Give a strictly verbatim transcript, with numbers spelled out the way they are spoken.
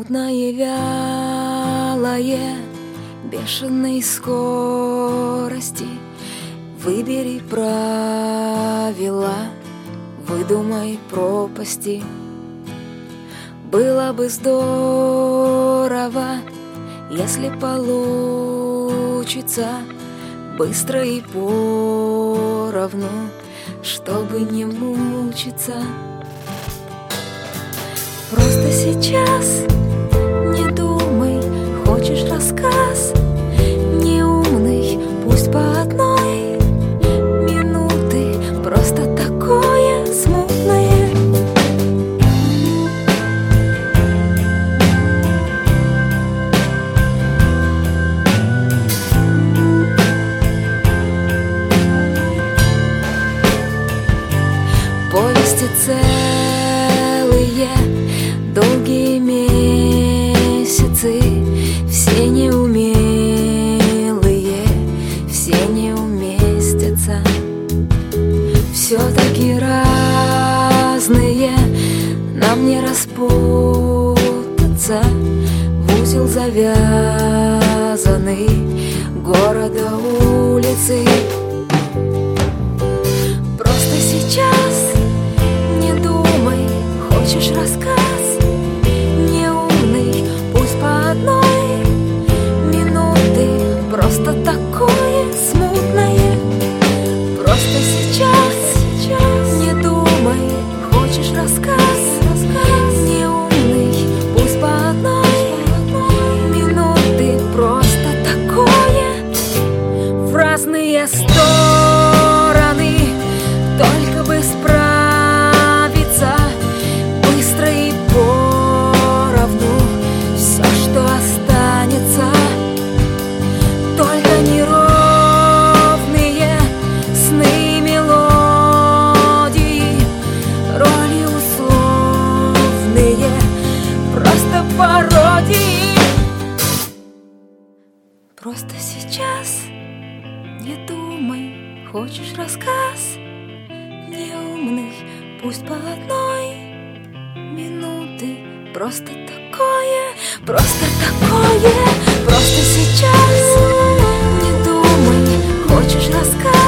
мутное, вялое, бешеной скорости. Выбери правила, выдумай пропасти. Было бы здорово, если получится быстро и поровну, чтобы не мучиться. Просто сейчас не думай, хочешь рассказ неумный, пусть по одной минуты, просто такое смутное. Повести целые, долгие месяцы, все неумелые, все не уместятся. Все-таки разные, нам не распутаться в узел завязанный города улицы. Просто сейчас не думай, хочешь рассказ неумный, пусть по одной минуты, просто такое смутное. Просто сейчас, сейчас не думай, хочешь рассказ неумный, пусть по одной минуты, просто такое. В разные стороны, только бы справиться быстро и поровну. Все, что останется, только неровные сны, мелодии, роли условные, просто пародии. Просто сейчас не думай, хочешь рассказ неумный, пусть по одной минуты, просто такое, просто такое. Просто сейчас не думай, хочешь рассказ